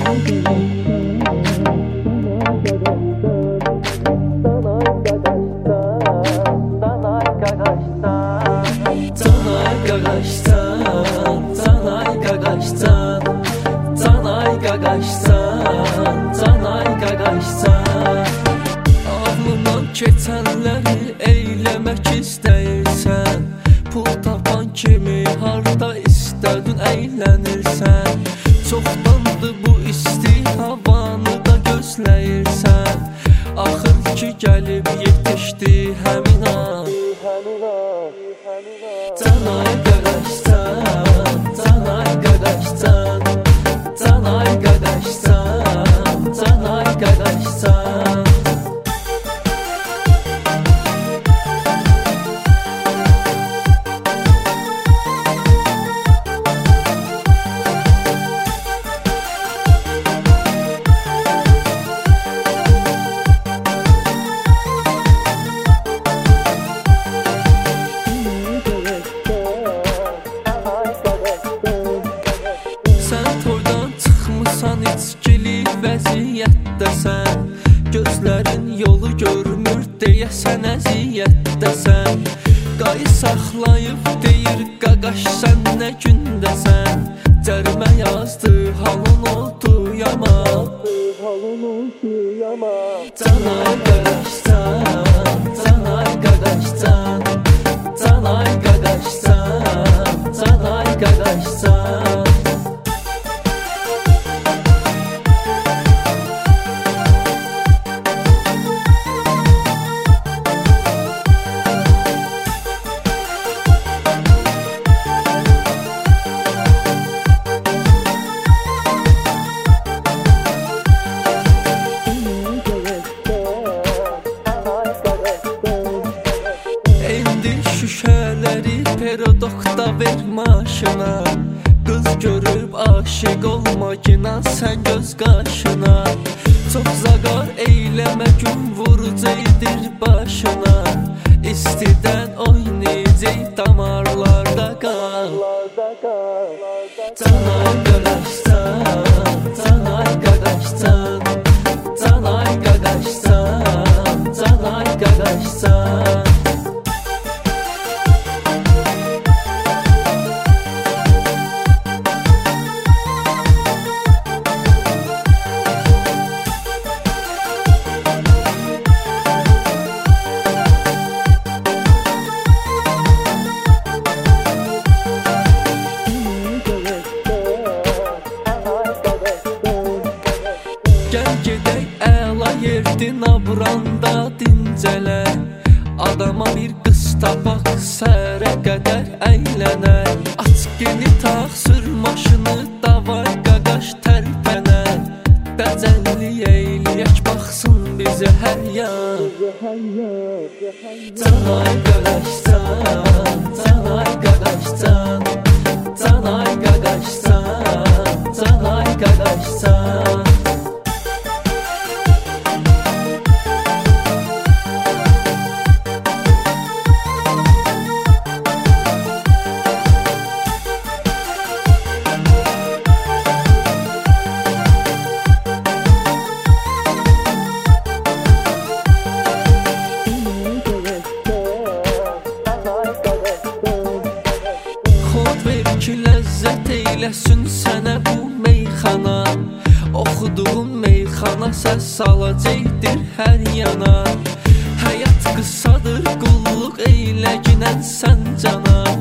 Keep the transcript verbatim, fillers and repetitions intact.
Ağlından keçənləri eyləmək istəyirsən, pul tapan kimi harda istədin əylənirsən. Çoxdandır bu isti havanı da gözləyirsən, axır ki gəlib yetişdi həmin an. Canay qaqaşcan, canay qaqaşcan, canay qaqaşcan, canay qaqaşcan. Vəziyyətdəsən, gözlərin yolu görmür deyəsən əziyyətdəsən. Qayı saxlayıb deyir qaqaş sən nə gündəsən, cərimə yazdı halın oldu yaman. Canay qaqaşcan, canay qaqaşcan, canay qaqaşcan, canay qaqaşcan. Şüşələri perodokda ver maşına, qız görüb aşiq olmaqina sən göz qaşına. Çox zaqar eyləmə gün vurucaydır başına, istidən oynayacaq damarlarda qal. Canay qaqaşcan, canay qaqaşcan, canay qaqaşcan, canay qaqaşcan. Gəl gedək əla yerdin abranda dincələ, adama bir qız tapaq sərə qədər əylənər. Aç geni tax sür maşını davay qaqaş tərpənə, dəcəlli eyləyək baxsın bizə hər yan. Canay qaqaşcan, canay qaqaşcan, canay qaqaşcan, canay qaqaşcan. Ki ləzzət eyləsin sənə bu meyxana, oxuduğum meyxana səs salacaqdır hər yana. Həyat qısadır, qulluq eyləginən sən cana,